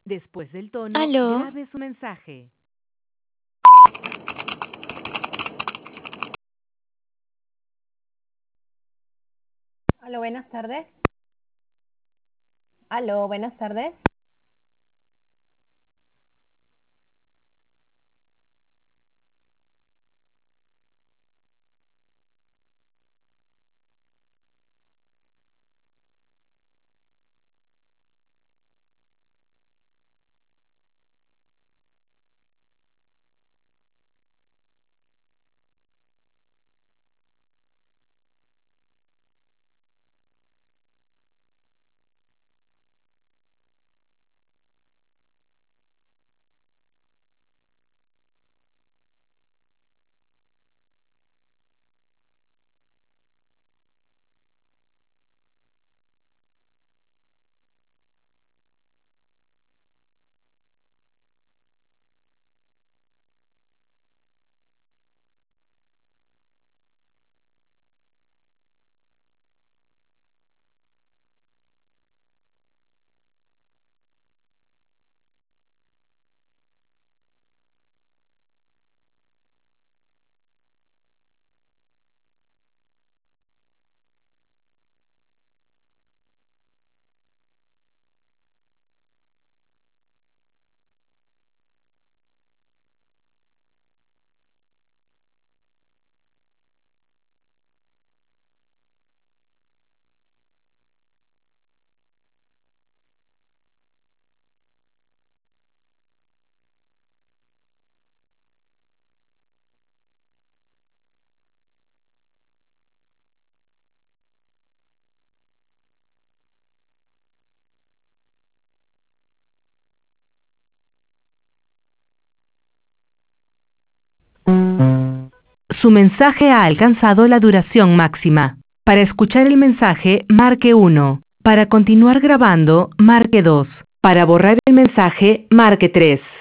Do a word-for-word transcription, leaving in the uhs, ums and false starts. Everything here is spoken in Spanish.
Después del tono, Aló. grabe su mensaje. Aló, buenas tardes. Aló, buenas tardes. Su mensaje ha alcanzado la duración máxima. Para escuchar el mensaje, marque uno. Para continuar grabando, marque dos. Para borrar el mensaje, marque tres.